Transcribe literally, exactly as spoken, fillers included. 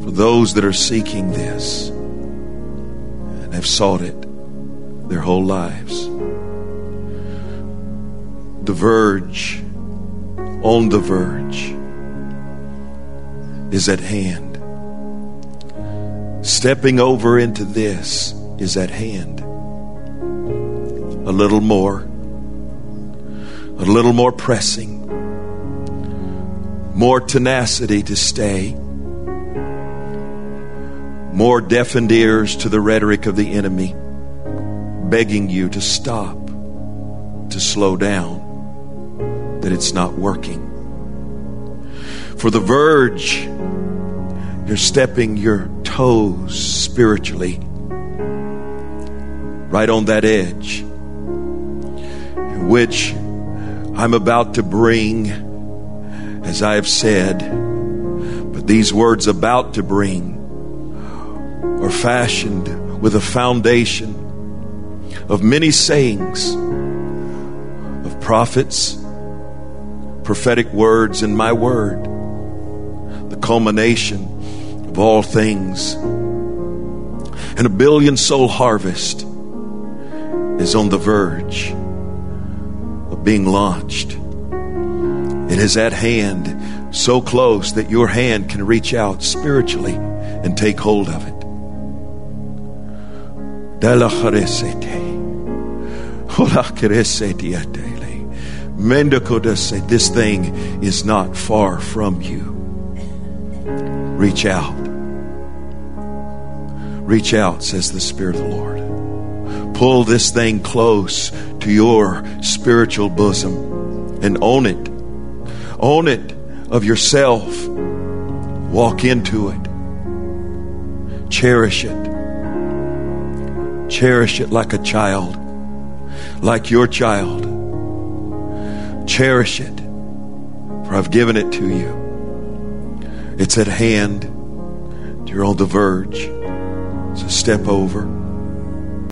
For those that are seeking this and have sought it their whole lives. The verge, on the verge, is at hand. Stepping over into this is at hand. A little more, a little more pressing, more tenacity to stay, more deafened ears to the rhetoric of the enemy, begging you to stop, to slow down, that it's not working. For the verge, you're stepping your toes spiritually right on that edge, in which I'm about to bring, as I have said, but these words about to bring are fashioned with a foundation of many sayings of prophets, prophetic words, and my word. The culmination of all things. And a billion soul harvest is on the verge of being launched. It is at hand, so close that your hand can reach out spiritually and take hold of it. Mendokoda say, this thing is not far from you. Reach out. Reach out, says the Spirit of the Lord. Pull this thing close to your spiritual bosom and own it. Own it of yourself. Walk into it. Cherish it. Cherish it like a child, like your child. Cherish it, for I've given it to you. It's at hand. You're on the verge. So step over.